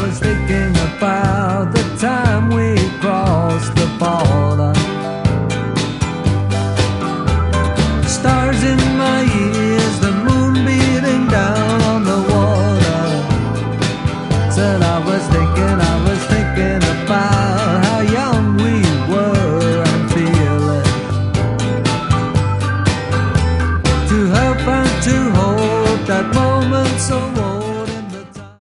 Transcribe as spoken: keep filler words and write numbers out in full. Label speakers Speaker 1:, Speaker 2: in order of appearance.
Speaker 1: was thinking about the time we crossed the border. Stars in my ears, the moon beating down on the water. Said I was thinking, I was thinking about how young we were and feeling. To help and to hope that moment so